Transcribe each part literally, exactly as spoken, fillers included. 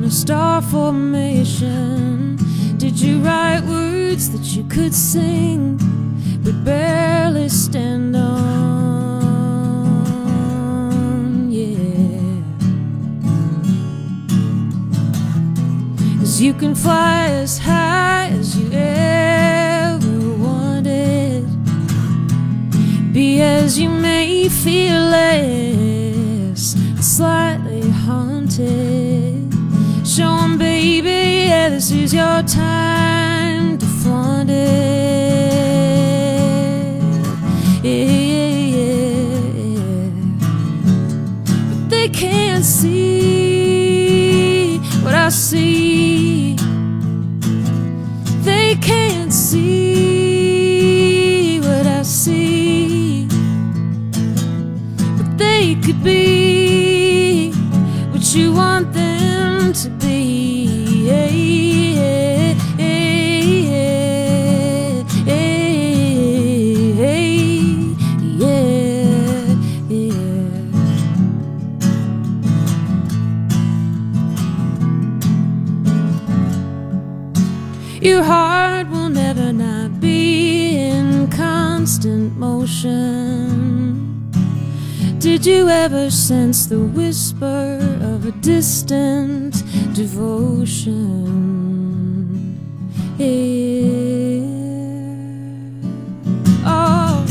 a star formation? Did you write words that you could sing but barely stand on? Yeah, 'cause you can fly as high as you ever wanted, be as you may feel less, slightly haunted. Show 'em, baby, yeah, this is your time to flaunt it. Yeah, yeah, yeah. But they can't see what I see. They can't see what I see. But they could be what you want them to be. Yeah, yeah, yeah, yeah, yeah. Your heart will never not be in constant motion. Did you ever sense the whisper of a distant devotion? Yeah. Oh.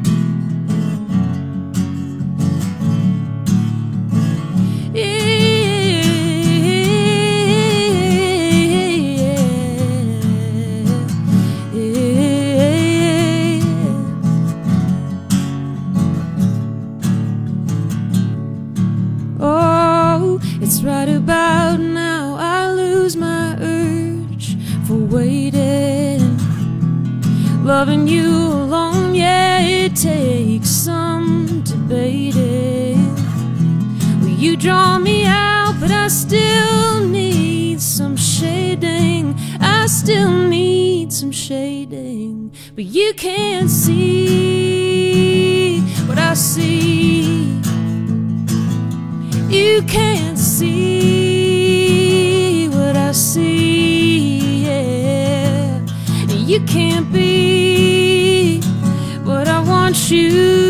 It's right about now I lose my urge for waiting. Loving you alone, yeah, it takes some debating. Well, you draw me out, but I still need some shading. I still need some shading. But you can't see what I see. You can't see what I see, yeah. And you can't be what I want you